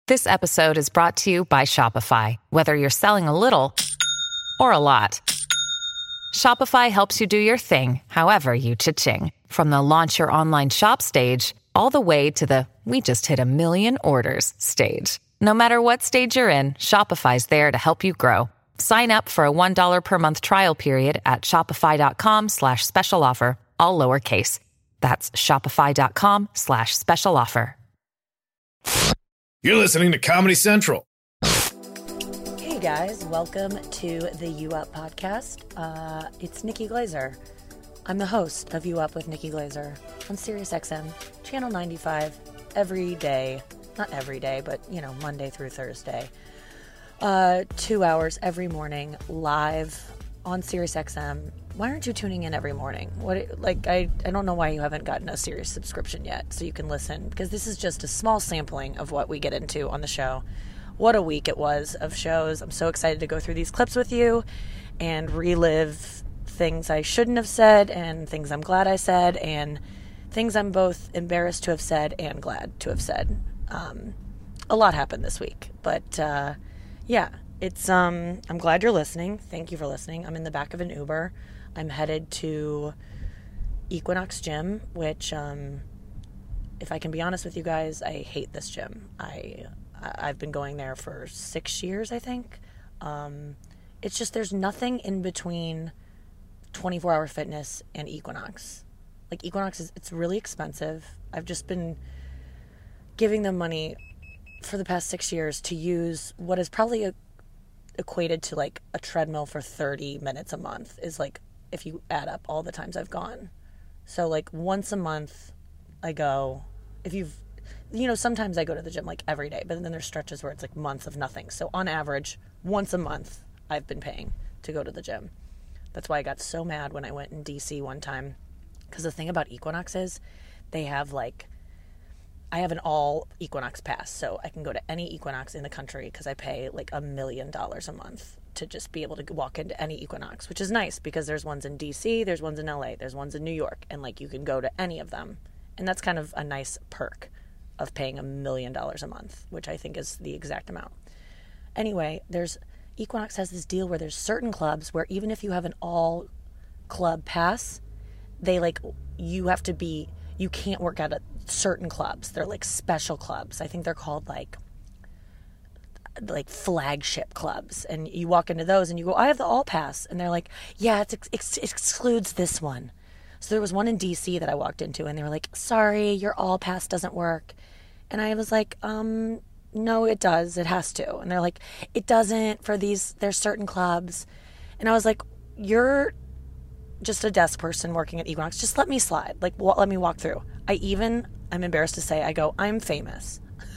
This episode is brought to you by Shopify. Whether you're selling a little or a lot, Shopify helps you do your thing, however you cha-ching. From the launch your online shop stage, all the way to the we just hit 1 million orders stage. No matter what stage you're in, Shopify's there to help you grow. Sign up for a $1 per month trial period at shopify.com/special offer, all lowercase. That's shopify.com/special offer. You're listening to Comedy Central. Hey guys, welcome to the You Up podcast. It's Nikki Glazer. I'm the host of You Up with Nikki Glazer on SiriusXM, channel 95, every day. Not every day, but, Monday through Thursday. 2 hours every morning, live on SiriusXM. Why aren't you tuning in every morning? I don't know why you haven't gotten a Sirius subscription yet, so you can listen, because this is just a small sampling of what we get into on the show. What a week it was of shows. I'm so excited to go through these clips with you and relive things I shouldn't have said and things I'm glad I said and things I'm both embarrassed to have said and glad to have said. A lot happened this week, but yeah, it's I'm glad you're listening. Thank you for listening. I'm in the back of an Uber. I'm headed to Equinox Gym, which if I can be honest with you guys, I hate this gym. I've been going there for 6 years, I think. It's just there's nothing in between 24-hour fitness and Equinox. Like, Equinox it's really expensive. I've just been giving them money for the past 6 years to use what is probably equated to like a treadmill for 30 minutes a month, is like, if you add up all the times I've gone. So like once a month I go. Sometimes I go to the gym like every day, but then there's stretches where it's like months of nothing. So on average, once a month I've been paying to go to the gym. That's why I got so mad when I went in DC one time. Because the thing about Equinox is they have I have an all Equinox pass, so I can go to any Equinox in the country because I pay like $1 million a month to just be able to walk into any Equinox, which is nice because there's ones in DC, there's ones in LA, there's ones in New York, and you can go to any of them. And that's kind of a nice perk of paying $1 million a month, which I think is the exact amount. Anyway, Equinox has this deal where there's certain clubs where even if you have an all club pass, you can't work out at certain clubs. They're like special clubs. I think they're called like flagship clubs. And you walk into those and you go, I have the all pass. And they're like, yeah, it excludes this one. So there was one in DC that I walked into and they were like, sorry, your all pass doesn't work. And I was like, no, it does. It has to. And they're like, it doesn't for there's certain clubs. And I was like, you're just a desk person working at Equinox. Just let me slide. Let me walk through. I'm embarrassed to say, I go, I'm famous.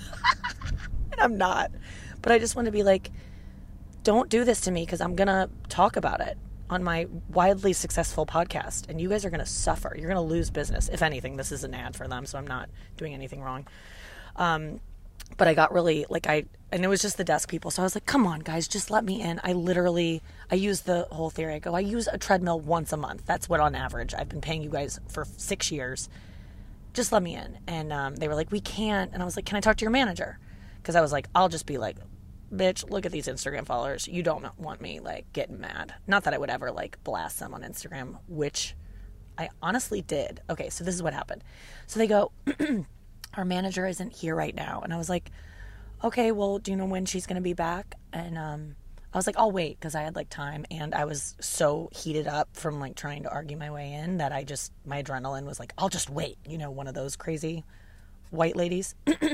And I'm not. But I just want to be like, don't do this to me because I'm going to talk about it on my wildly successful podcast. And you guys are going to suffer. You're going to lose business. If anything, this is an ad for them, so I'm not doing anything wrong. But I got really, and it was just the desk people. So I was like, come on, guys, just let me in. I use the whole theory. I go, I use a treadmill once a month. That's what on average I've been paying you guys for 6 years. Just let me in. And they were like, we can't. And I was like, can I talk to your manager? Because I was like, I'll just be like, bitch, look at these Instagram followers. You don't want me getting mad. Not that I would ever blast them on Instagram, which I honestly did. Okay, so this is what happened. So they go, our manager isn't here right now. And I was like, okay, well, do you know when she's going to be back? And I was like, I'll wait because I had time. And I was so heated up from trying to argue my way in that my adrenaline was like, I'll just wait. One of those crazy white ladies.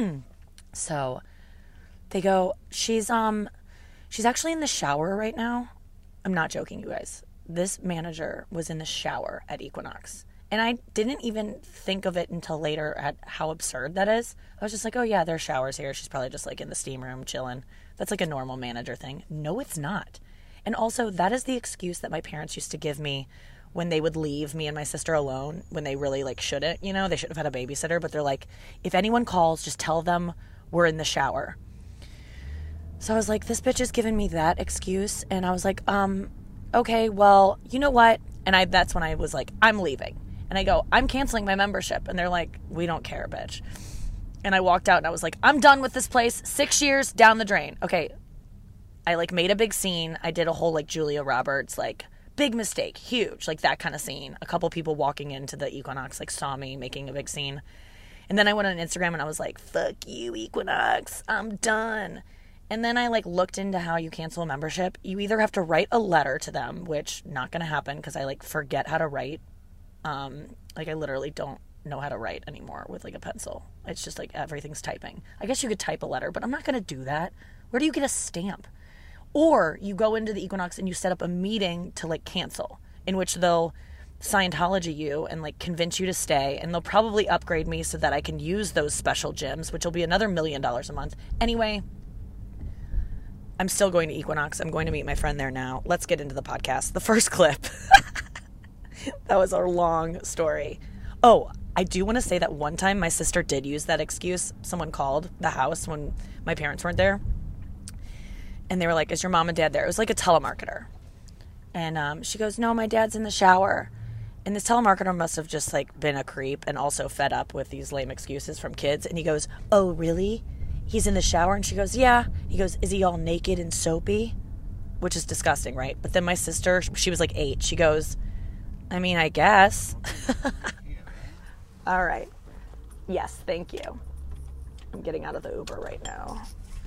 So they go, she's actually in the shower right now. I'm not joking, you guys. This manager was in the shower at Equinox. And I didn't even think of it until later at how absurd that is. I was just like, oh yeah, there's showers here. She's probably just in the steam room chilling. That's a normal manager thing. No, it's not. And also, that is the excuse that my parents used to give me when they would leave me and my sister alone when they really shouldn't. They should have had a babysitter, but they're like, if anyone calls, just tell them we're in the shower. So I was like, this bitch is giving me that excuse. And I was like, okay, well, you know what? And that's when I was like, I'm leaving. And I go, I'm canceling my membership. And they're like, we don't care, bitch. And I walked out and I was like, I'm done with this place. 6 years down the drain. Okay. I like made a big scene. I did a whole like Julia Roberts, like big mistake, huge, like that kind of scene. A couple people walking into the Equinox like saw me making a big scene. And then I went on Instagram and I was like, fuck you, Equinox. I'm done. And then I like looked into how you cancel a membership. You either have to write a letter to them, which not going to happen because I like forget how to write. Like I literally don't know how to write anymore with like a pencil. It's just like everything's typing. I guess you could type a letter, but I'm not going to do that. Where do you get a stamp? Or you go into the Equinox and you set up a meeting to like cancel, in which they'll Scientology you and like convince you to stay, and they'll probably upgrade me so that I can use those special gyms, which will be another $1 million a month. Anyway, I'm still going to Equinox. I'm going to meet my friend there now. Let's get into the podcast. The first clip. That was our long story. Oh, I do want to say that one time my sister did use that excuse. Someone called the house when my parents weren't there. And they were like, is your mom and dad there? It was like a telemarketer. And she goes, no, my dad's in the shower. And this telemarketer must have just like been a creep and also fed up with these lame excuses from kids. And he goes, oh, really? He's in the shower? And she goes, yeah. He goes, is he all naked and soapy? Which is disgusting, right? But then my sister, she was like 8. She goes, I mean, I guess. All right. Yes, thank you. I'm getting out of the Uber right now.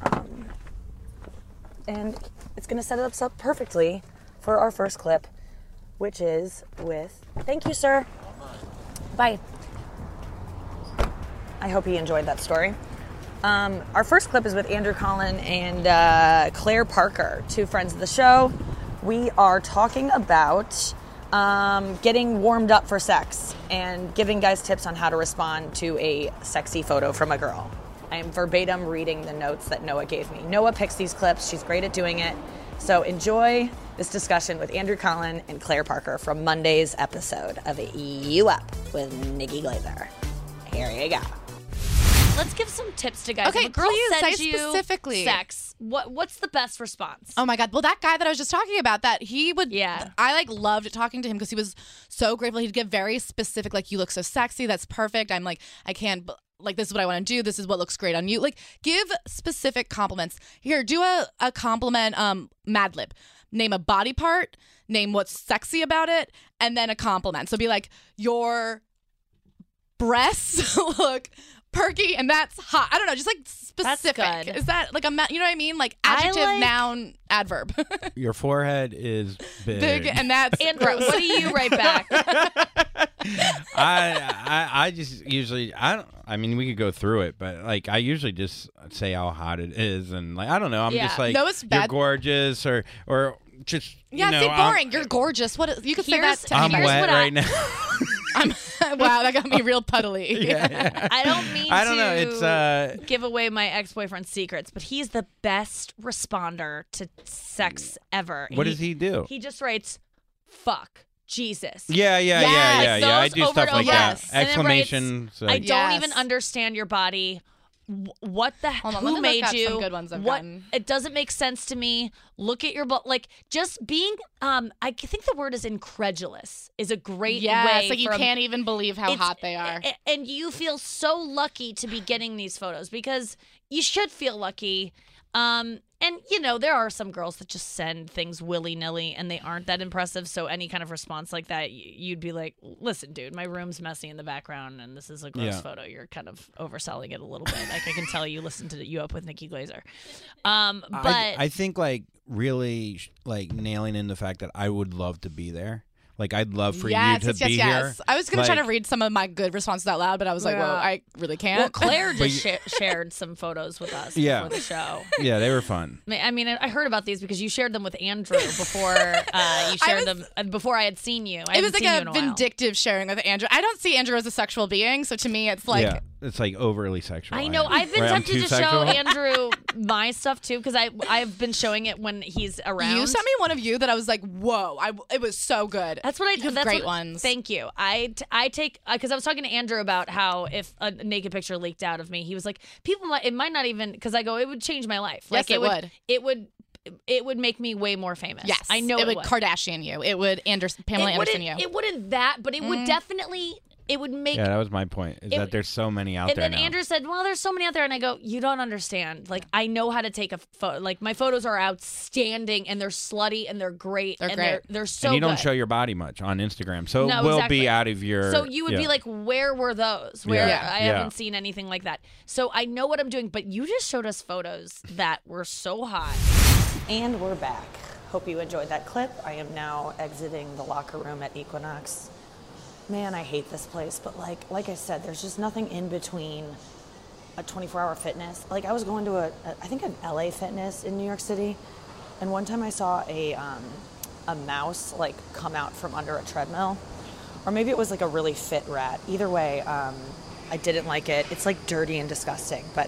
And it's going to set us up perfectly for our first clip, which is with... Thank you, sir. Bye. I hope he enjoyed that story. Our first clip is with Andrew Collin and Claire Parker, 2 friends of the show. We are talking about getting warmed up for sex and giving guys tips on how to respond to a sexy photo from a girl. I am verbatim reading the notes that Noah gave me. Noah picks these clips. She's great at doing it. So enjoy this discussion with Andrew Collin and Claire Parker from Monday's episode of You Up with Nikki Glazer. Here you go. Let's give some tips to guys. Okay, if a girl please, sends say you specifically. sex, what's the best response? Oh my God. Well, that guy that I was just talking about, that he would, Yeah. I like loved talking to him because he was so grateful. He'd get very specific, like, you look so sexy. That's perfect. I'm like, I can't, like, this is what I want to do. This is what looks great on you. Like, give specific compliments. Here, do a compliment, Mad Lib. Name a body part, name what's sexy about it, and then a compliment. So be like, your breasts look perky, and that's hot. I don't know, just like specific. That's good. Is that like you know what I mean? Like adjective, noun, adverb. Your forehead is big. Big, and that's Andrew, gross. what do you write back? I just usually I mean we could go through it, but like I usually just say how hot it is, and like I don't know, I'm just like, no, it's you're bad. gorgeous, or just Yeah, you know, see, boring. You're gorgeous. What you could say that to I'm anybody. wet right now. Wow, that got me real puddly. Yeah. I don't mean I don't know. It's give away my ex-boyfriend's secrets, but he's the best responder to sex ever. what does he do? He just writes, fuck. Jesus. Yeah. Like I those do over stuff and like over. that. And then writes, Exclamation. I like, don't Yes. even understand your body. What the Hold on, who let me made look up you? some good ones I've what gotten. it doesn't make sense to me. Look at your butt. Like just being. I think the word is incredulous is a great Yes, way. like you from- can't even believe how it's- hot they are. And you feel so lucky to be getting these photos because you should feel lucky. And, you know, there are some girls that just send things willy-nilly and they aren't that impressive. So any kind of response like that, you'd be like, listen, dude, my room's messy in the background and this is a gross photo. You're kind of overselling it a little bit. Like I can tell you listen to You Up with Nikki Glazer. But I think like really like nailing in the fact that I would love to be there. Like I'd love for you to be here. I was gonna try to Like- read some of my good responses out loud, but I was like, Yeah. well, I really can't. well, Claire But just shared some photos with us Yeah. before the show. Yeah, they were fun. I mean, I heard about these because you shared them with Andrew before you shared them before I had seen you. I it was hadn't like seen you a in a while. vindictive sharing with Andrew. I don't see Andrew as a sexual being, so to me, it's like, yeah, it's like overly sexual. I know. I've been Right, I'm tempted too to sexual? show Andrew my stuff too because I've been showing it when he's around. you sent me one of you that I was like, whoa, it was so good. That's what I. You have that's great what- ones. Thank you. I take because I was talking to Andrew about how if a naked picture leaked out of me, he was like, it might not even because I go, it would change my life. Yes, Like it would. It would make me way more famous. Yes, I know it would would. Kardashian you. It would Pamela Anderson you. It wouldn't that, but it would definitely it would make. Yeah, that was my point. Is that there's so many out there And then now. Andrew said, "Well, there's so many out there," and I go, "You don't understand. Like, I know how to take a photo. Like, my photos are outstanding, and they're slutty, and they're great. They're and great. They're so. And you don't good. show your body much on Instagram, so No, it will exactly. be out of your. So you would be like, where were those? Where I haven't seen anything like that. So I know what I'm doing, but you just showed us photos that were so hot. And we're back. Hope you enjoyed that clip. I am now exiting the locker room at Equinox. Man, I hate this place, but like I said, there's just nothing in between a 24-hour fitness. Like I was going to I think an LA Fitness in New York City, and one time I saw a mouse like come out from under a treadmill, or maybe it was like a really fit rat. Either way, I didn't like it. It's like dirty and disgusting, but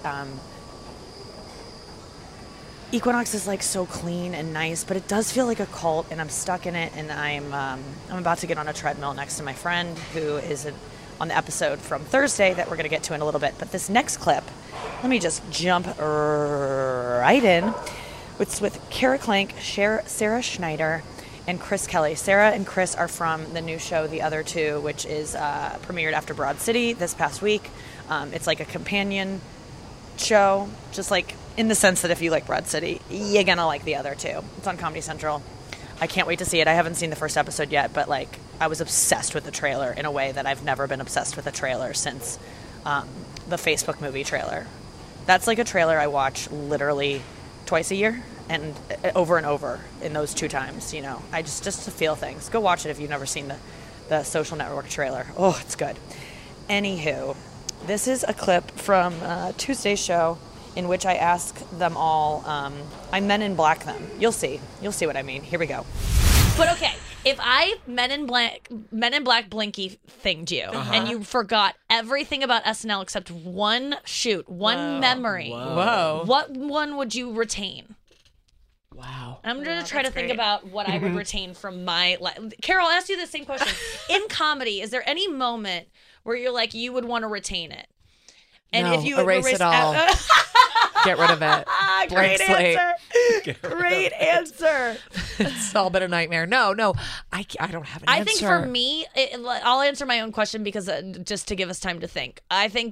Equinox is like so clean and nice, but it does feel like a cult, and I'm stuck in it. And I'm about to get on a treadmill next to my friend who is on the episode from Thursday that we're going to get to in a little bit. But this next clip, let me just jump right in. It's with Kara Klenk, Sarah Schneider, and Chris Kelly. Sarah and Chris are from the new show The Other Two, which is premiered after Broad City this past week. It's like a companion show, just like in the sense that if you like Broad City, you're gonna like The Other Two. It's on Comedy Central. I can't wait to see it. I haven't seen the first episode yet, but like I was obsessed with the trailer in a way that I've never been obsessed with a trailer since the Facebook movie trailer. That's like a trailer I watch literally twice a year and over in those 2 times. You know, I just to feel things. Go watch it if you've never seen the Social Network trailer. Oh, it's good. Anywho, this is a clip from Tuesday's show in which I ask them all, I Men in Black them. You'll see what I mean. Here we go. But okay, if I Men in Black Blinky thinged you, and you forgot everything about SNL except one shoot, one memory, Whoa. what one would you retain? Wow. I'm going to try to think about what I would retain from my life. Carol, I'll ask you the same question. In comedy, is there any moment where you're like, you would want to retain it? And No, if you erase it all. Get rid of it. Great Blank slate. answer. Great answer. It's all been a nightmare. No, I don't have an answer. I think for me, I'll answer my own question because just to give us time to think. I think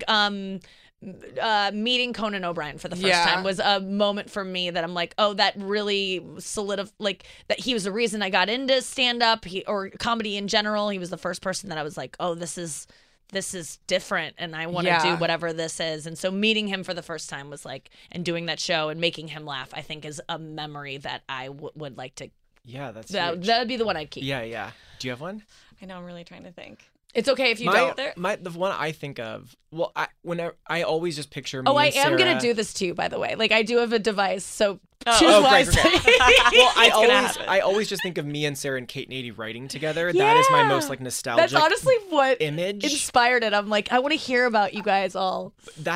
meeting Conan O'Brien for the first time was a moment for me that I'm like, oh, that really solidified, like that he was the reason I got into stand-up or comedy in general. He was the first person that I was like, oh, this is different and I want to do whatever this is. And so meeting him for the first time was like, and doing that show and making him laugh, I think is a memory that I would like to. Yeah, that's that huge. would be the one I'd keep. Yeah. Do you have one? I know, I'm really trying to think. It's okay if you don't. The one I think of, well, I always just picture me. Oh, I and am Sarah. gonna do this too, by the way. Like I do have a device, so Oh, choose great. wisely. Well, happen. I always just think of me and Sarah and Kate and 80 writing together. That is my most like nostalgic. That's honestly what image inspired it. I'm like, I want to hear about you guys all.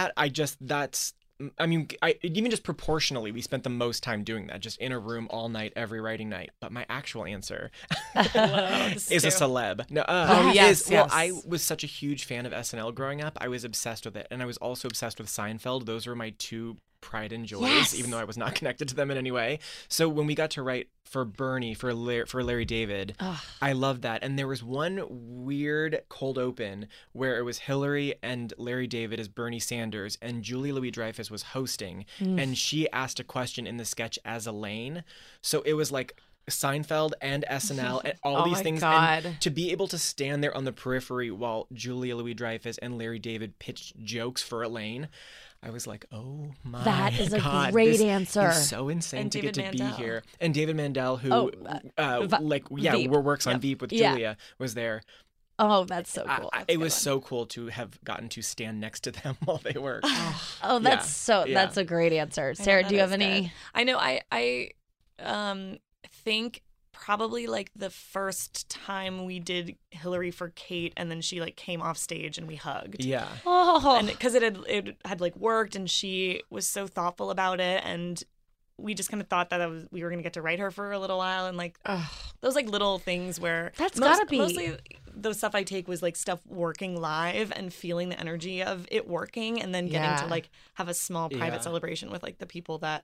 I mean, even just proportionally, we spent the most time doing that, just in a room all night, every writing night. But my actual answer is a celeb. No, yes. I was such a huge fan of SNL growing up. I was obsessed with it, and I was also obsessed with Seinfeld. Those were my 2 pride and joys, even though I was not connected to them in any way. So when we got to write for Bernie, for Larry David, I loved that. And there was one weird cold open where it was Hillary and Larry David as Bernie Sanders, and Julia Louis-Dreyfus was hosting, and she asked a question in the sketch as Elaine. So it was like Seinfeld and SNL and all these things. God. And to be able to stand there on the periphery while Julia Louis-Dreyfus and Larry David pitched jokes for Elaine, I was like, oh my God. That is a great answer. It's so insane And to get David to Mandel. be here. And David Mandel, who Veep. works on Veep with Julia, was there. Oh, that's so cool. It was so cool to have gotten to stand next to them while they worked. Oh, that's a great answer. Sarah, do you have any? Good. I know. I think probably like the first time we did Hillary for Kate, and then she like came off stage and we hugged. Yeah. Oh, And because it had like worked, and she was so thoughtful about it, and we just kind of thought that we were gonna get to write her for a little while, and like those like little things where gotta be. mostly the stuff I take was like stuff working live and feeling the energy of it working, and then getting to like have a small private celebration with like the people that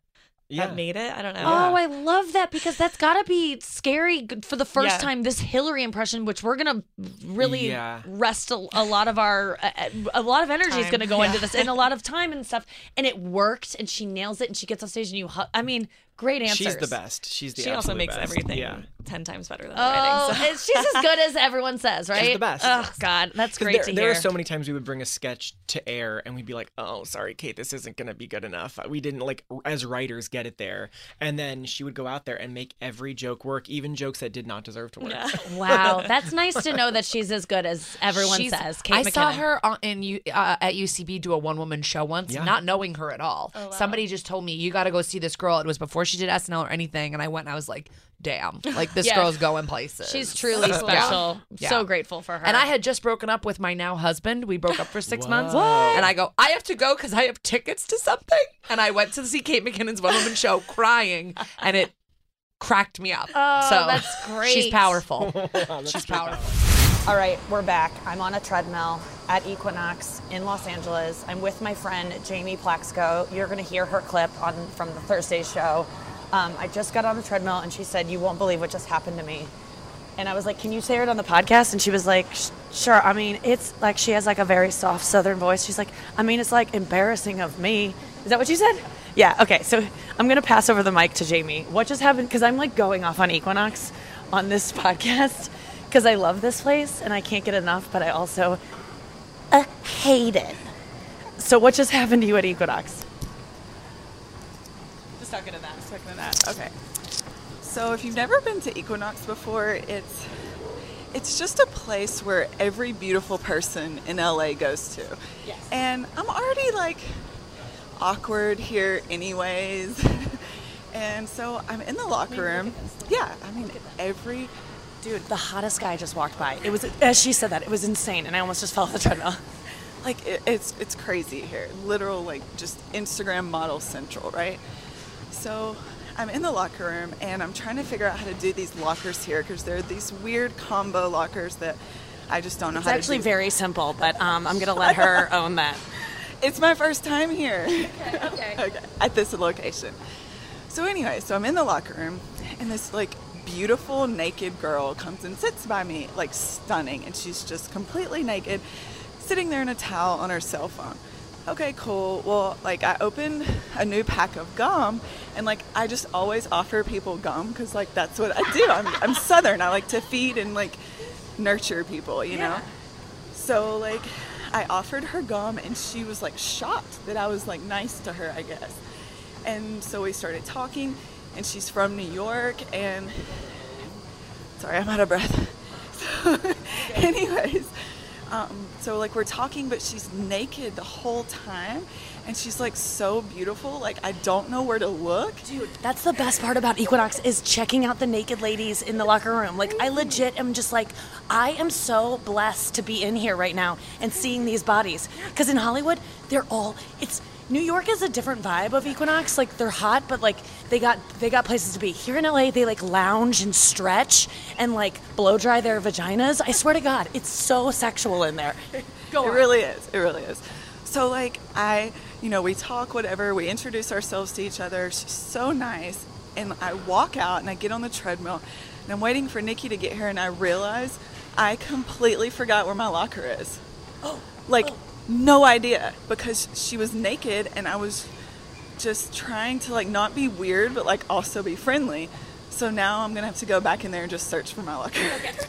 that made it. I don't know. Oh, I love that because that's got to be scary for the first time. This Hillary impression, which we're gonna really rest a lot of our a lot of energy is gonna go into this and a lot of time and stuff. And it worked, and she nails it, and she gets off stage, and you. I mean, great answers. She's the best. She's the She also absolute makes best. everything 10 times better than the writing. So. She's as good as everyone says, right? She's the best. Oh God, that's great to hear. There are so many times we would bring a sketch to air and we'd be like, "Oh, sorry, Kate, this isn't gonna be good enough. We didn't as writers get it there." And then she would go out there and make every joke work, even jokes that did not deserve to work. Yeah. Wow, that's nice to know that she's as good as everyone says. Kate I McKinnon. saw her at UCB do a one-woman show once, not knowing her at all. Oh, wow. Somebody just told me, you got to go see this girl. It was before she did SNL or anything, and I went and I was like, damn, like this girl's going places. She's truly special. Yeah. So grateful for her. And I had just broken up with my now husband. We broke up for 6 months. And I go, I have to go because I have tickets to something. And I went to see Kate McKinnon's one-woman show crying, and it cracked me up. Oh, so that's great. She's powerful. She's powerful. All right, we're back. I'm on a treadmill at Equinox in Los Angeles. I'm with my friend Jamie Plaxco. You're going to hear her clip from the Thursday show. I just got on the treadmill, and she said, "You won't believe what just happened to me." And I was like, "Can you say it on the podcast?" And she was like, "Sure." I mean, it's like she has like a very soft Southern voice. She's like, "I mean, it's like embarrassing of me." Is that what you said? Yeah. Okay. So I'm going to pass over the mic to Jamie. What just happened? Because I'm like going off on Equinox on this podcast because I love this place and I can't get enough, but I also hate it. So what just happened to you at Equinox? Just talking to that. Okay. So if you've never been to Equinox before, it's just a place where every beautiful person in LA goes to. Yes. And I'm already like awkward here anyways. And so I'm in the locker room. Yeah, I mean Dude, the hottest guy just walked by. It was, as she said that, it was insane, and I almost just fell off the treadmill. like it's crazy here. Literal like just Instagram model central, right? So I'm in the locker room and I'm trying to figure out how to do these lockers here because there are these weird combo lockers that I just don't know how to do. It's actually very simple, but I'm going to let her own that. It's my first time here. Okay. At this location. So anyway, so I'm in the locker room and this like beautiful naked girl comes and sits by me, like stunning, and she's just completely naked, sitting there in a towel on her cell phone. Okay, cool. Well, like I opened a new pack of gum and like I just always offer people gum because like that's what I do. I'm Southern. I like to feed and like nurture people, you know? So like I offered her gum and she was like shocked that I was like nice to her, I guess. And so we started talking and she's from New York and sorry, I'm out of breath. So, anyways, so like we're talking, but she's naked the whole time and she's like so beautiful. Like I don't know where to look. Dude, that's the best part about Equinox is checking out the naked ladies in the locker room. Like I legit am just like, I am so blessed to be in here right now and seeing these bodies. Because in Hollywood, New York is a different vibe of Equinox. Like they're hot, but like they got places to be. Here in LA, they like lounge and stretch and like blow dry their vaginas. I swear to God, it's so sexual in there. It really is. So like we talk, whatever, we introduce ourselves to each other. She's so nice. And I walk out and I get on the treadmill and I'm waiting for Nikki to get here and I realize I completely forgot where my locker is. No idea, because she was naked and I was just trying to like not be weird but like also be friendly. So now I'm gonna have to go back in there and just search for my locker.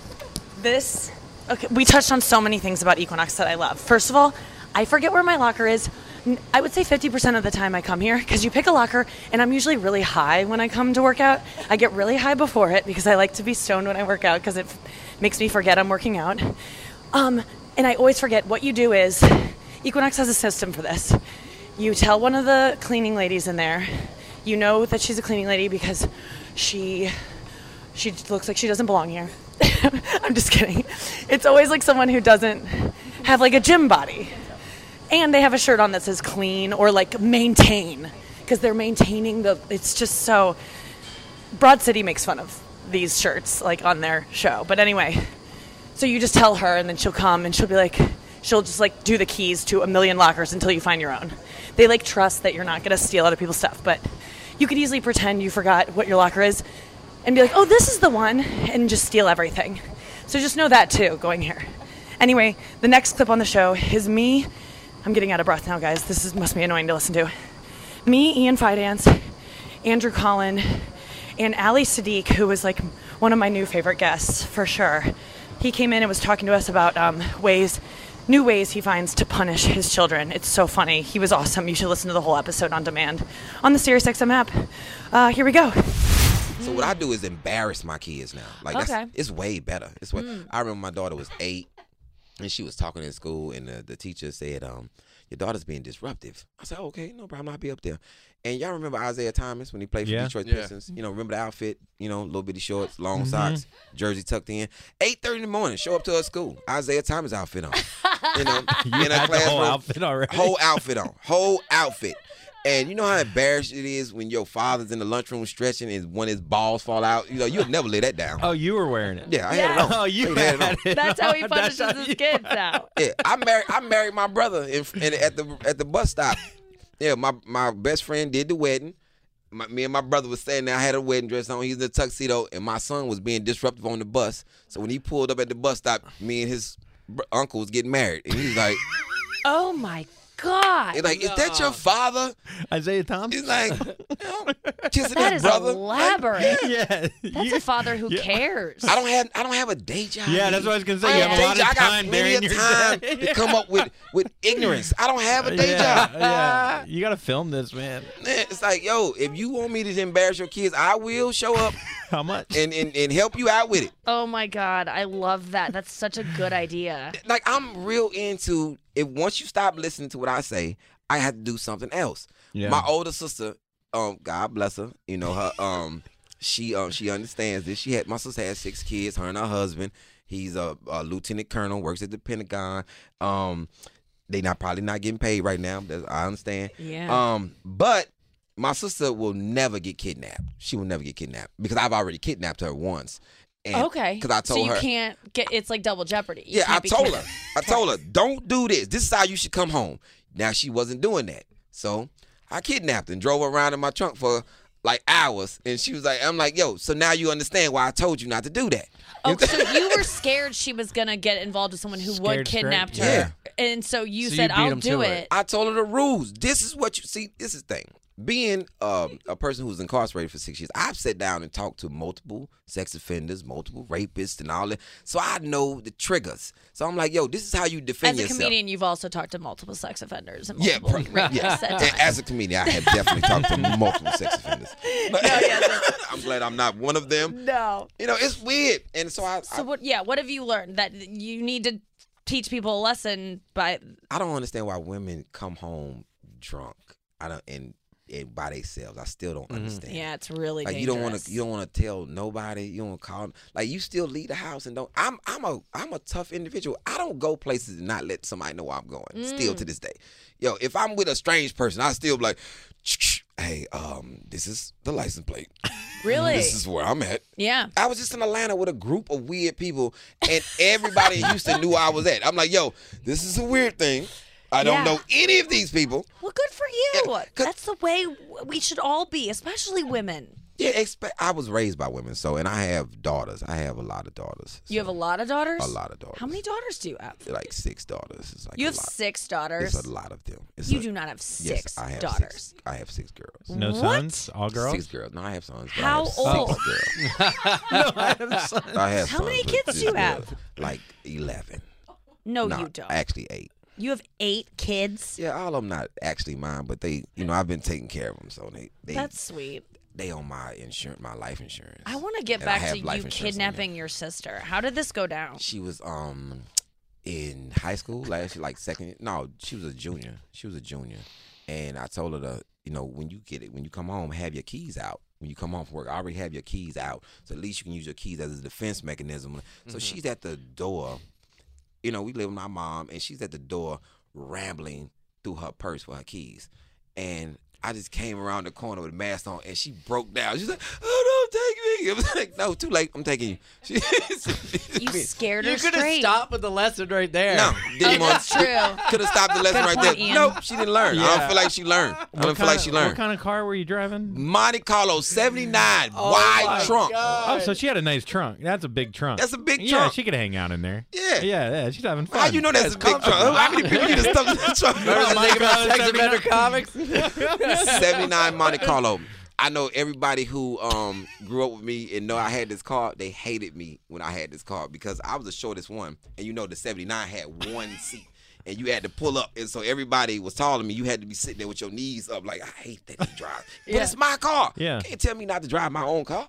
Okay, we touched on so many things about Equinox that I love. First of all, I forget where my locker is. I would say 50% of the time I come here because you pick a locker and I'm usually really high when I come to work out. I get really high before it because I like to be stoned when I work out because it makes me forget I'm working out. And I always forget what you do is Equinox has a system for this. You tell one of the cleaning ladies in there, you know that she's a cleaning lady because she looks like she doesn't belong here. I'm just kidding. It's always like someone who doesn't have like a gym body. And they have a shirt on that says clean or like maintain because they're maintaining it's just so. Broad City makes fun of these shirts like on their show. But anyway, so you just tell her and then she'll come and she'll be like, she'll just like do the keys to a million lockers until you find your own. They like trust that you're not going to steal other people's stuff. But you could easily pretend you forgot what your locker is and be like, oh, this is the one, and just steal everything. So just know that too, going here. Anyway, the next clip on the show is me. I'm getting out of breath now, guys. Must be annoying to listen to. Me, Ian Fidance, Andrew Collin, and Ali Sadiq, who was like one of my new favorite guests, for sure. He came in and was talking to us about new ways he finds to punish his children. It's so funny. He was awesome. You should listen to the whole episode on demand on the SiriusXM app. Here we go. So what I do is embarrass my kids now. Like, it's way better. I remember my daughter was 8, and she was talking in school, and the teacher said, your daughter's being disruptive. I said, oh, okay, no problem. I'll be up there. And y'all remember Isaiah Thomas when he played for Detroit Pistons? You know, remember the outfit? You know, little bitty shorts, long socks, jersey tucked in. 8:30 in the morning, show up to her school. Isaiah Thomas outfit on. You know, in her classroom. Whole outfit already. Whole outfit on. Whole outfit. And you know how embarrassing it is when your father's in the lunchroom stretching and one of his balls fall out? You know, you'll never lay that down. Oh, you were wearing it. Yeah, I had it on. Oh, you had it. That's how he punishes his kids out. Yeah, I married my brother at the bus stop. Yeah, my best friend did the wedding. Me and my brother was standing there. I had a wedding dress on. He was in a tuxedo, and my son was being disruptive on the bus. So when he pulled up at the bus stop, me and his uncle was getting married, and he was like, "Oh my God!" He's like, "Is that your father, Isaiah Thomas?" He's like, kissing that his is brother. elaborate. Yeah, that's a father who cares. I don't have a day job. Yeah, that's what I was gonna say. You have a lot of time during your time day to come up with ignorance. I don't have a day job. Yeah, you gotta film this, man. It's like, yo, if you want me to embarrass your kids, I will show up. How much? And help you out with it. Oh my God, I love that. That's such a good idea. Like, I'm real into if once you stop listening to what I say, I have to do something else. Yeah. My older sister, God bless her, you know her. She understands this. My sister has 6 kids. Her and her husband. He's a lieutenant colonel, works at the Pentagon. They probably not getting paid right now. I understand. Yeah. But my sister will never get kidnapped. She will never get kidnapped because I've already kidnapped her once. And, okay. Because I told her. So you can't get. It's like double jeopardy. I told her, don't do this. This is how you should come home. Now she wasn't doing that, so I kidnapped her and drove her around in my trunk for like hours. And she was like, I'm like, yo, so now you understand why I told you not to do that. Oh, so you were scared she was gonna get involved with someone who would kidnap her. Yeah. And so you said, I'll do it. I told her the rules. This is what you see. This is the thing. Being a person who's incarcerated for 6 years, I've sat down and talked to multiple sex offenders, multiple rapists, and all that. So I know the triggers. So I'm like, yo, this is how you defend yourself. As a comedian, you've also talked to multiple sex offenders. And multiple yeah. And as a comedian, I have definitely talked to multiple sex offenders. I'm glad I'm not one of them. No. You know, it's weird. And so what have you learned? That you need to teach people a lesson by... I don't understand why women come home drunk. And by themselves. I still don't understand. Yeah, it's really like dangerous. you don't want to tell nobody. You don't want to call. Like, you still leave the house and don't. I'm a tough individual. I don't go places and not let somebody know where I'm going. Still to this day, yo, if I'm with a strange person, I still be like, hey, this is the license plate. Really? This is where I'm at. Yeah. I was just in Atlanta with a group of weird people, and everybody in Houston knew where I was at. I'm like, yo, this is a weird thing. I don't know any of these people. Well, good for you. That's the way we should all be, especially women. Yeah, I was raised by women, and I have daughters. I have a lot of daughters. You have a lot of daughters? A lot of daughters. How many daughters do you have? Like 6 daughters. It's like you have 6 daughters? It's a lot of them. You do not have 6 daughters. I have 6 girls. No sons? All girls? 6 girls. No, I have sons. How old? 6 girls. No, I have sons. I have How sons, many kids do you have? Like 11. No, you don't. Actually 8. You have 8 kids? Yeah, all of them not actually mine, but they, I've been taking care of them, so they That's sweet. They on my insurance, my life insurance. I want to get back to you kidnapping your sister. How did this go down? She was in high school last year, like second. No, she was a junior. And I told her to, when you come home, have your keys out. When you come home from work, I already have your keys out, so at least you can use your keys as a defense mechanism. So she's at the door. We live with my mom, and she's at the door rambling through her purse for her keys. And I just came around the corner with a mask on, and she broke down. She's like, oh, don't take me It was like, no, too late. I'm taking you. You scared her You could have straight. stopped with the lesson right there. No, didn't want. That's true. Could have stopped the lesson Good right point, there. Ian. Nope, she didn't learn. I Yeah. don't feel like she learned. I don't feel like she What learned. kind of car were you driving? Monte Carlo 79 wide trunk. Oh, so she had a nice trunk. That's a big trunk. That's a big Yeah, trunk. she could hang out in there. Yeah. Yeah, she's having fun. How you know that's a big trunk? How many people you just stuffed in the trunk? Remember the thing about Sex and Better Comics? 79 Monte Carlo. I know everybody who grew up with me and know I had this car, they hated me when I had this car because I was the shortest one. And you know the 79 had one seat. And you had to pull up. And so everybody was taller than me. You had to be sitting there with your knees up like, I hate that you drive. But it's my car. Yeah. You can't tell me not to drive my own car.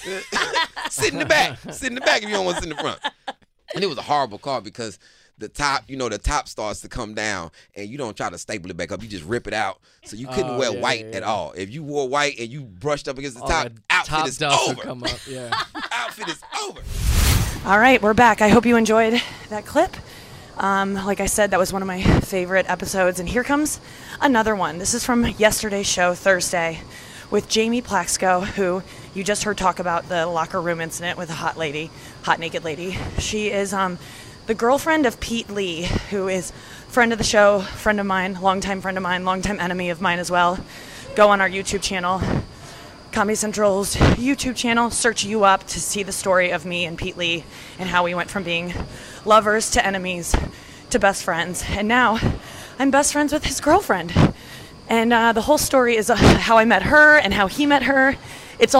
Sit in the back. Sit in the back if you don't want to sit in the front. And it was a horrible car because the top, the top starts to come down and you don't try to staple it back up. You just rip it out. So you couldn't wear white at all. If you wore white and you brushed up against the top, outfit is dust over. would come up. Yeah. Outfit is over. All right, we're back. I hope you enjoyed that clip. Like I said, that was one of my favorite episodes. And here comes another one. This is from yesterday's show, Thursday, with Jamie Plaxco, who you just heard talk about the locker room incident with a hot naked lady. She is the girlfriend of Pete Lee, who is friend of the show, friend of mine, longtime enemy of mine as well. Go on our YouTube channel, Comedy Central's YouTube channel, search You Up to see the story of me and Pete Lee and how we went from being lovers to enemies to best friends. And now I'm best friends with his girlfriend. And the whole story is how I met her and how he met her. It's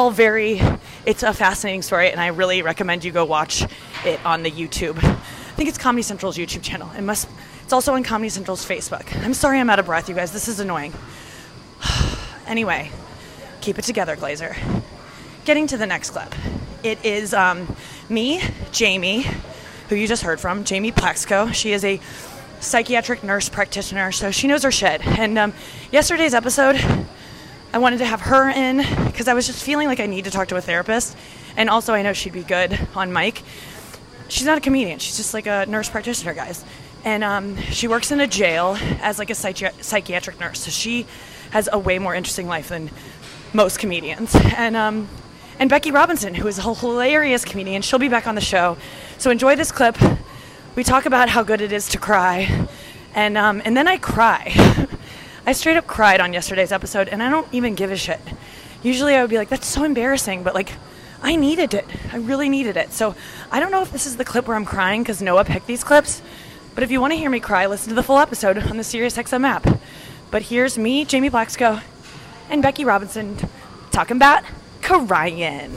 a fascinating story, and I really recommend you go watch it on the YouTube. I think it's Comedy Central's YouTube channel. It's also on Comedy Central's Facebook. I'm sorry I'm out of breath, you guys. This is annoying. Anyway, keep it together, Glazer. Getting to the next clip. It is me, Jamie, who you just heard from, Jamie Plaxco. She is a psychiatric nurse practitioner, so she knows her shit. And yesterday's episode, I wanted to have her in because I was just feeling like I need to talk to a therapist. And also I know she'd be good on mic. She's not a comedian. She's just like a nurse practitioner, guys. And she works in a jail as like a psychiatric nurse. So she has a way more interesting life than most comedians. And Becky Robinson, who is a hilarious comedian, she'll be back on the show. So enjoy this clip. We talk about how good it is to cry. And then I cry. I straight up cried on yesterday's episode, and I don't even give a shit. Usually I would be like, that's so embarrassing, but like, I needed it. I really needed it. So I don't know if this is the clip where I'm crying because Noah picked these clips, but if you want to hear me cry, listen to the full episode on the SiriusXM app. But here's me, Jamie Plaxco, and Becky Robinson talking about crying.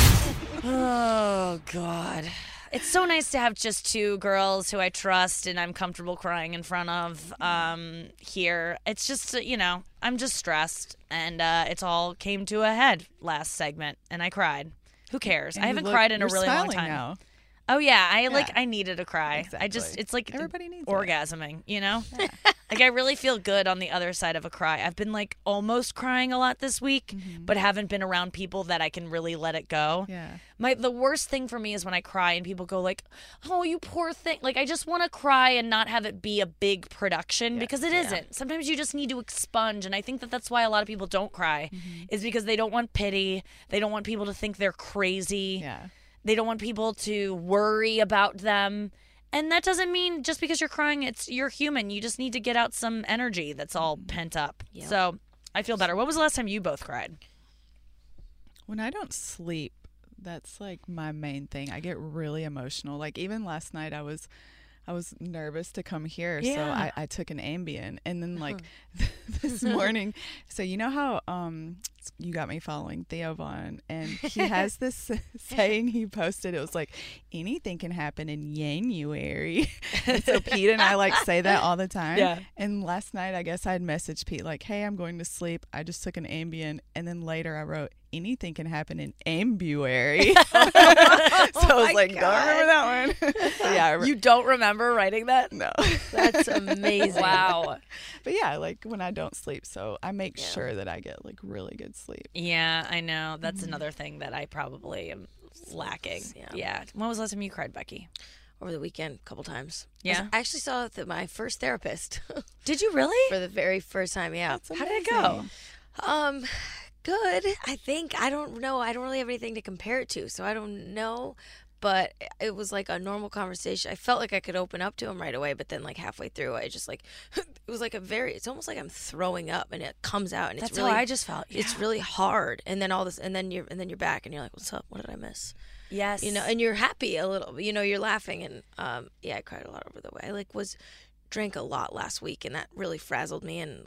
Oh, God. It's so nice to have just two girls who I trust and I'm comfortable crying in front of here. It's just, I'm just stressed. And it's all came to a head last segment, and I cried. Who cares? I haven't cried in a really long time. Now. Oh, yeah. I needed to cry. Exactly. It's like everybody needs orgasming, Yeah. Like, I really feel good on the other side of a cry. I've been, like, almost crying a lot this week, but haven't been around people that I can really let it go. Yeah. The worst thing for me is when I cry and people go, like, oh, you poor thing. Like, I just want to cry and not have it be a big production because it isn't. Sometimes you just need to expunge, and I think that's why a lot of people don't cry is because they don't want pity. They don't want people to think they're crazy. Yeah. They don't want people to worry about them. And that doesn't mean just because you're crying, you're human. You just need to get out some energy that's all pent up. Yep. So I feel better. When was the last time you both cried? When I don't sleep, that's like my main thing. I get really emotional. Like even last night I was nervous to come here, so I took an Ambien, and then like this morning, so you know how you got me following Theo Vaughn, and he has this saying he posted. It was like, anything can happen in January. And so Pete and I like say that all the time. Yeah. And last night I guess I'd messaged Pete like, hey, I'm going to sleep. I just took an Ambien, and then later I wrote, anything can happen in Ambuary. So I was like, don't remember that one. Yeah, you don't remember writing that? No. That's amazing. Wow. But yeah, like when I don't sleep, so I make sure that I get like really good sleep. Yeah, I know. That's another thing that I probably am lacking. Yeah. When was the last time you cried, Becky? Over the weekend, a couple times. Yeah. I actually saw my first therapist. Did you really? For the very first time, yeah. How did it go? Good. I think. I don't know. I don't really have anything to compare it to, so I don't know. But it was like a normal conversation. I felt like I could open up to him right away, but then like halfway through, I just like it was like it's almost like I'm throwing up, and it comes out, and That's it's really. how I just felt. It's really hard, and then all this, and then you're back, and you're like, "What's up? What did I miss?" Yes. And you're happy a little. You're laughing, and I cried a lot over the way. I drank a lot last week, and that really frazzled me, and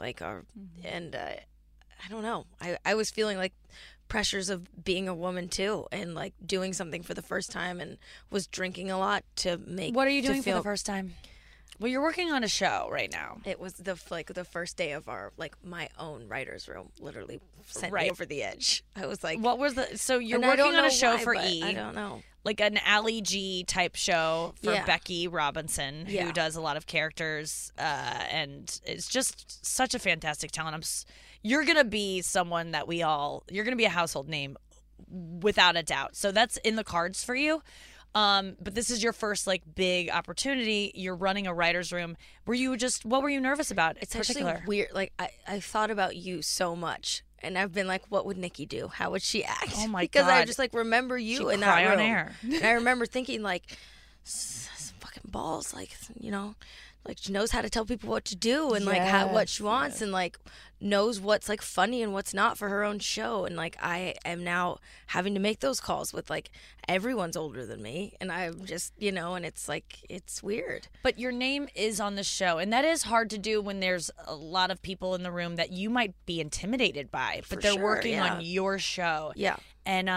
I don't know. I was feeling like pressures of being a woman too, and like doing something for the first time, and was drinking a lot to make. What are you doing for the first time? Well, you're working on a show right now. It was the first day of our my own writer's room. Literally sent me over the edge. I was like, what was the? So you're and working on a why, show for but E. I don't know. Like an Ali G type show for Yeah. Becky Robinson, who Yeah. does a lot of characters, and it's just such a fantastic talent. You're gonna be someone that you're gonna be a household name without a doubt. So that's in the cards for you. But this is your first like big opportunity. You're running a writer's room. What were you nervous about? It's particular? actually weird. Like I thought about you so much, and I've been like, what would Nikki do? How would she act? Oh my because I God. just like remember you She'd in cry that on room. air. And I remember thinking like, fucking balls, like like she knows how to tell people what to do, and like what she wants, and like knows what's like funny and what's not for her own show. And like I am now having to make those calls with like everyone's older than me, and I'm just and it's like it's weird. But your name is on the show, and that is hard to do when there's a lot of people in the room that you might be intimidated by, but they're sure, working yeah. on your show. Yeah. And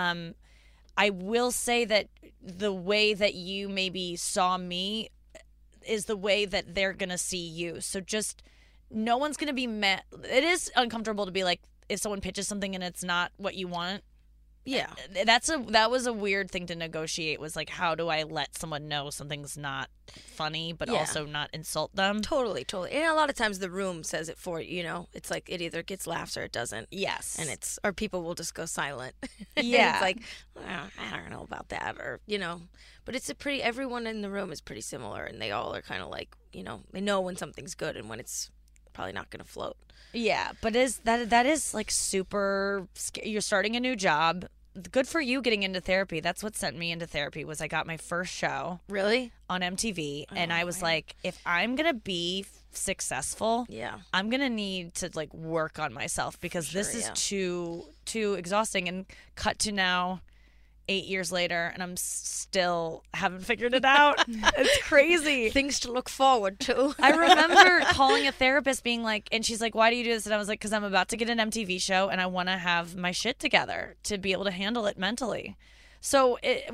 I will say that the way that you maybe saw me is the way that they're going to see you. So just no one's going to be mad. It is uncomfortable to be like, if someone pitches something and it's not what you want. Yeah. That was a weird thing to negotiate, was like, how do I let someone know something's not funny but also not insult them? Totally. And a lot of times the room says it for you. It's like it either gets laughs or it doesn't. Yes. And or people will just go silent. Yeah. It's like, I don't know about that, or but it's everyone in the room is pretty similar, and they all are kind of like, they know when something's good and when it's probably not going to float. Yeah, but that is like super scary. You're starting a new job. Good for you getting into therapy. That's what sent me into therapy. Was I got my first show really on MTV, and I was like, if I'm gonna be successful, I'm gonna need to like work on myself, because this is too exhausting. And cut to now, 8 years later, and I'm still haven't figured it out. It's crazy. Things to look forward to. I remember calling a therapist being like, and she's like, why do you do this? And I was like, because I'm about to get an MTV show and I want to have my shit together to be able to handle it mentally. So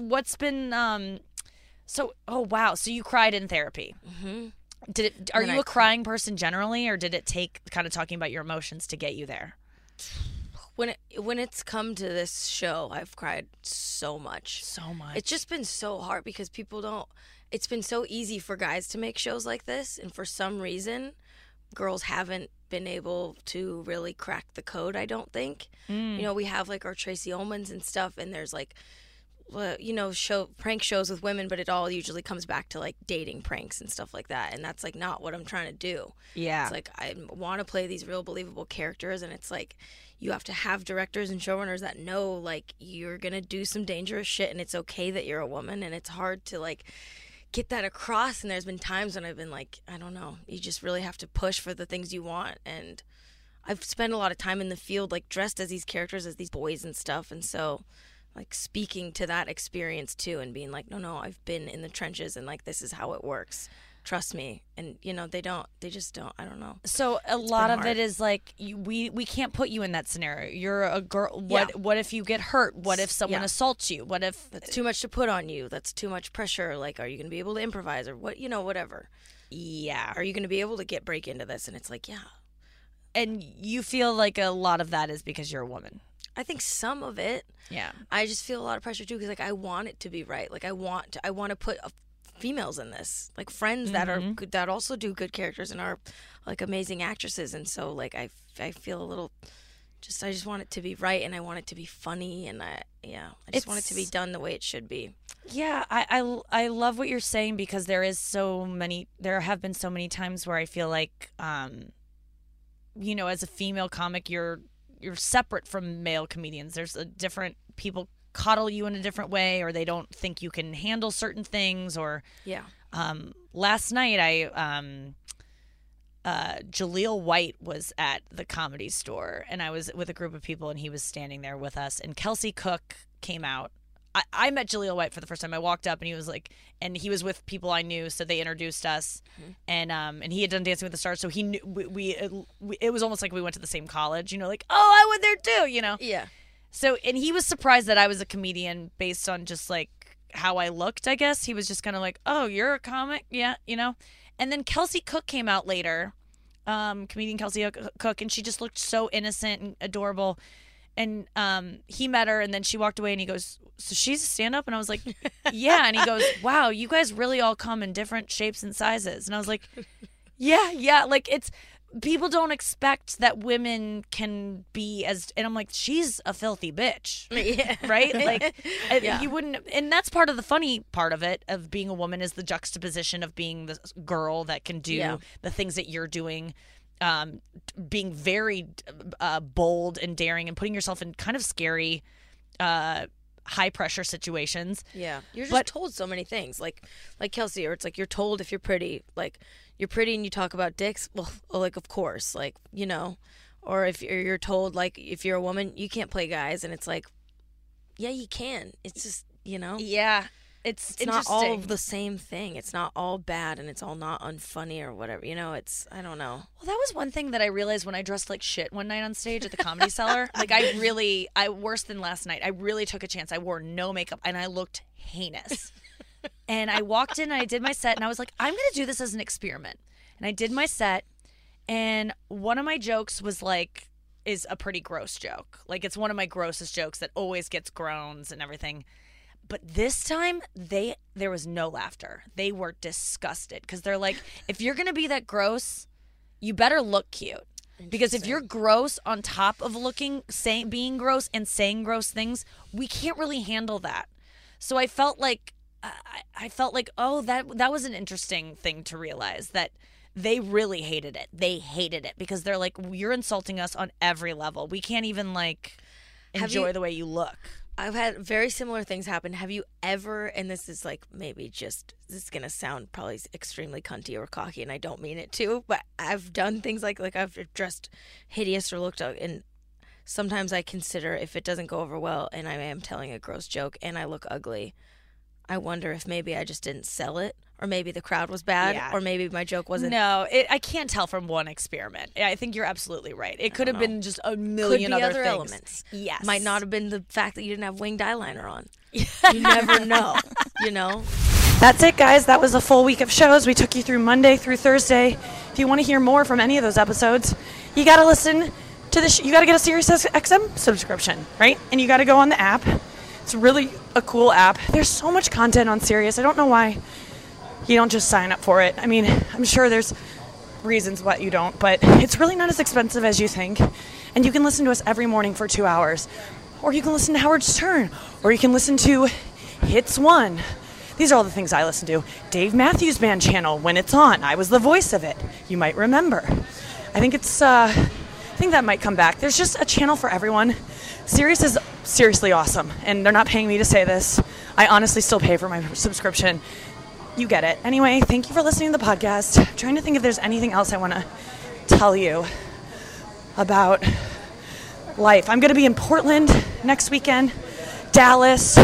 oh wow. So you cried in therapy. Mm-hmm. Are you a crying person generally, or did it take kind of talking about your emotions to get you there? When it's come to this show, I've cried so much. It's just been so hard because it's been so easy for guys to make shows like this, and for some reason girls haven't been able to really crack the code, I don't think. We have like our Tracy Ullmans and stuff, and there's like prank shows with women, but it all usually comes back to like dating pranks and stuff like that, and that's like not what I'm trying to do. It's like I want to play these real believable characters, and it's like you have to have directors and showrunners that know like you're gonna do some dangerous shit, and it's okay that you're a woman, and it's hard to like get that across. And there's been times when I've been like, I don't know, you just really have to push for the things you want. And I've spent a lot of time in the field like dressed as these characters, as these boys and stuff, and so like speaking to that experience too, and being like, no, I've been in the trenches, and like this is how it works. Trust me. And they just don't. I don't know. So a lot of it is like we can't put you in that scenario. You're a girl. What if you get hurt? What if someone assaults you? What if that's too much to put on you? That's too much pressure. Like, are you going to be able to improvise, or what? Whatever. Yeah. Are you going to be able to break into this? And it's like, yeah. And you feel like a lot of that is because you're a woman. I think some of it. Yeah. I just feel a lot of pressure too, because like I want it to be right. Like I want to put females in this, like friends that are good, that also do good characters and are like amazing actresses. And so like I feel a little I just want it to be right, and I want it to be funny, and I just want it to be done the way it should be. Yeah, I love what you're saying, because there have been so many times where I feel like as a female comic, you're you're separate from male comedians. There's a different people coddle you in a different way, or they don't think you can handle certain things. Or last night Jaleel White was at the Comedy Store, and I was with a group of people, and he was standing there with us, and Kelsey Cook came out. I met Jaleel White for the first time. I walked up, and he was like, and he was with people I knew, so they introduced us, and he had done Dancing with the Stars, so he knew it was almost like we went to the same college, like, oh, I went there too, Yeah. So, and he was surprised that I was a comedian based on just like how I looked, I guess. He was just kind of like, oh, you're a comic? Yeah, And then Kelsey Cook came out later, comedian Kelsey Cook, and she just looked so innocent and adorable. And he met her, and then she walked away, and he goes, so she's a stand-up? And I was like, yeah. And he goes, wow, you guys really all come in different shapes and sizes. And I was like, yeah. Like, it's, people don't expect that women can be as, and I'm like, she's a filthy bitch. Yeah. Right? Like, you wouldn't, and that's part of the funny part of it, of being a woman, is the juxtaposition of being the girl that can do the things that you're doing. Being very bold and daring and putting yourself in kind of scary, high pressure situations. Yeah, you're just told so many things, like Kelsey, or it's like you're told if you're pretty, like you're pretty and you talk about dicks. Well, like of course, like or if you're told like if you're a woman you can't play guys, and it's like, yeah, you can. It's just yeah. It's not all the same thing. It's not all bad, and it's all not unfunny or whatever. It's, I don't know. Well, that was one thing that I realized when I dressed like shit one night on stage at the Comedy Cellar. Like, I worse than last night. I really took a chance. I wore no makeup, and I looked heinous. And I walked in, and I did my set, and I was like, I'm going to do this as an experiment. And I did my set, and one of my jokes was like, is a pretty gross joke. Like, it's one of my grossest jokes that always gets groans and everything. But this time, there was no laughter. They were disgusted, because they're like, if you're going to be that gross, you better look cute. Because if you're gross on top of being gross and saying gross things, we can't really handle that. So I felt like, oh, that was an interesting thing to realize, that they really hated it. They hated it, because they're like, you're insulting us on every level. We can't even like enjoy the way you look. I've had very similar things happen. Have you ever, and this is like maybe just, this is going to sound probably extremely cunty or cocky, and I don't mean it to, but I've done things like I've dressed hideous or looked, and sometimes I consider if it doesn't go over well and I am telling a gross joke and I look ugly, I wonder if maybe I just didn't sell it, or maybe the crowd was bad, or maybe my joke wasn't. No, I can't tell from one experiment. I think you're absolutely right. It could have been just a million other things. elements. Yes. Might not have been the fact that you didn't have winged eyeliner on. You never know, That's it, guys. That was a full week of shows. We took you through Monday through Thursday. If you want to hear more from any of those episodes, you got to listen to the you got to get a SiriusXM subscription, right? And you got to go on the app. It's really a cool app. There's so much content on Sirius. I don't know why you don't just sign up for it. I mean, I'm sure there's reasons why you don't, but it's really not as expensive as you think. And you can listen to us every morning for 2 hours. Or you can listen to Howard Stern. Or you can listen to Hits One. These are all the things I listen to. Dave Matthews Band channel, when it's on. I was the voice of it. You might remember. I think that might come back. There's just a channel for everyone. Sirius is seriously awesome. And they're not paying me to say this. I honestly still pay for my subscription. You get it. Anyway, thank you for listening to the podcast. I'm trying to think if there's anything else I want to tell you about life. I'm going to be in Portland next weekend, Dallas,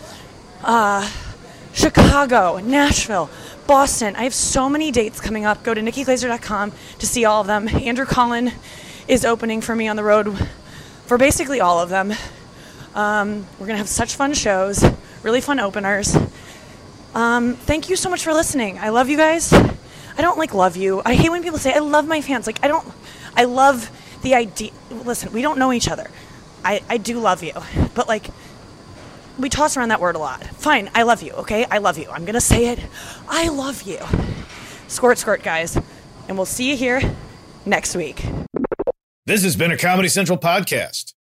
Chicago, Nashville, Boston. I have so many dates coming up. Go to nikkiglaser.com to see all of them. Andrew Collin is opening for me on the road for basically all of them. We're going to have such fun shows, really fun openers. Thank you so much for listening. I love you guys. I don't love you. I hate when people say I love my fans. I love the idea. Listen, we don't know each other. I do love you, but we toss around that word a lot. Fine, I love you, okay? I love you. I'm going to say it. I love you. Squirt, squirt, guys. And we'll see you here next week. This has been a Comedy Central podcast.